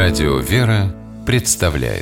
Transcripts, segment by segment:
Радио «Вера» представляет.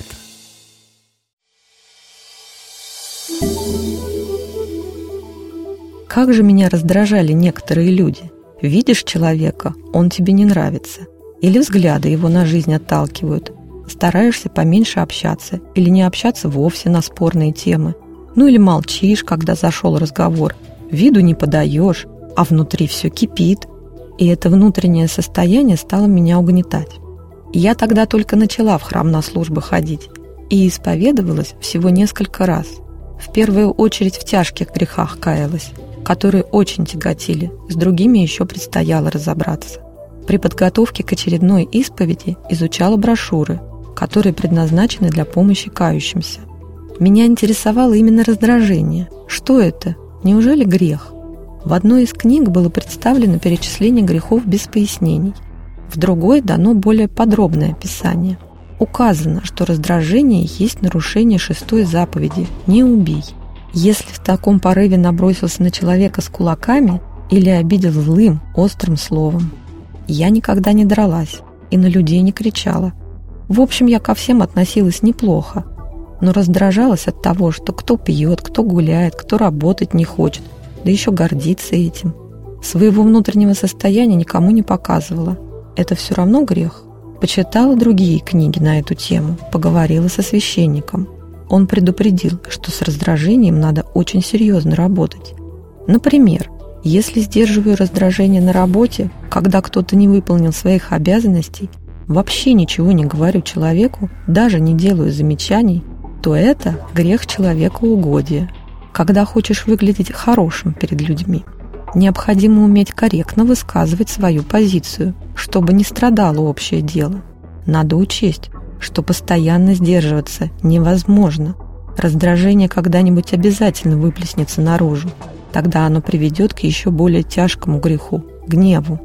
Как же меня раздражали некоторые люди. Видишь человека, он тебе не нравится. Или взгляды его на жизнь отталкивают. Стараешься поменьше общаться или не общаться вовсе на спорные темы. Ну или молчишь, когда зашел разговор. Виду не подаешь, а внутри все кипит. И это внутреннее состояние стало меня угнетать. Я тогда только начала в храм на службы ходить и исповедовалась всего несколько раз. В первую очередь в тяжких грехах каялась, которые очень тяготили, с другими еще предстояло разобраться. При подготовке к очередной исповеди изучала брошюры, которые предназначены для помощи кающимся. Меня интересовало именно раздражение. Что это? Неужели грех? В одной из книг было представлено перечисление грехов без пояснений. В другой дано более подробное описание. Указано, что раздражение есть нарушение 6-й заповеди «Не убий». Если в таком порыве набросился на человека с кулаками или обидел злым, острым словом. Я никогда не дралась и на людей не кричала. В общем, я ко всем относилась неплохо, но раздражалась от того, что кто пьет, кто гуляет, кто работать не хочет, да еще гордится этим. Своего внутреннего состояния никому не показывала. Это все равно грех. Почитала другие книги на эту тему, поговорила со священником. Он предупредил, что с раздражением надо очень серьезно работать. Например, если сдерживаю раздражение на работе, когда кто-то не выполнил своих обязанностей, вообще ничего не говорю человеку, даже не делаю замечаний, то это грех человекоугодия. Когда хочешь выглядеть хорошим перед людьми, необходимо уметь корректно высказывать свою позицию, чтобы не страдало общее дело. Надо учесть, что постоянно сдерживаться невозможно. Раздражение когда-нибудь обязательно выплеснется наружу. Тогда оно приведет к еще более тяжкому греху – гневу.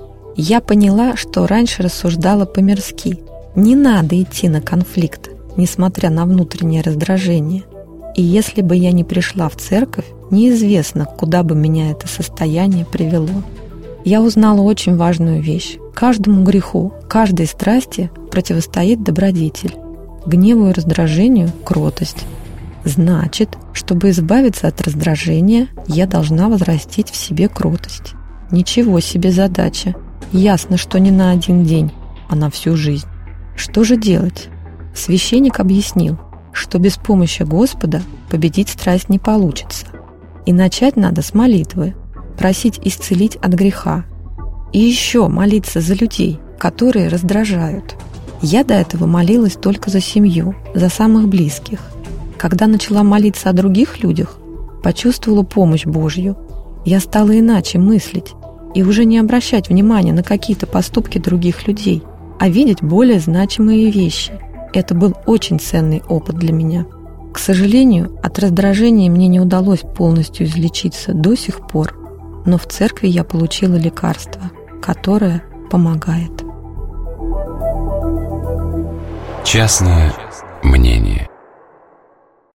Я поняла, что раньше рассуждала по-мирски. Не надо идти на конфликт, несмотря на внутреннее раздражение. И если бы я не пришла в церковь, неизвестно, куда бы меня это состояние привело. Я узнала очень важную вещь. Каждому греху, каждой страсти противостоит добродетель. Гневу и раздражению – кротость. Значит, чтобы избавиться от раздражения, я должна возрастить в себе кротость. Ничего себе задача. Ясно, что не на один день, а на всю жизнь. Что же делать? Священник объяснил, что без помощи Господа победить страсть не получится. И начать надо с молитвы, просить исцелить от греха. И еще молиться за людей, которые раздражают. Я до этого молилась только за семью, за самых близких. Когда начала молиться о других людях, почувствовала помощь Божью. Я стала иначе мыслить и уже не обращать внимания на какие-то поступки других людей, а видеть более значимые вещи. Это был очень ценный опыт для меня. К сожалению, от раздражения мне не удалось полностью излечиться до сих пор, но в церкви я получила лекарство, которое помогает. Частное мнение.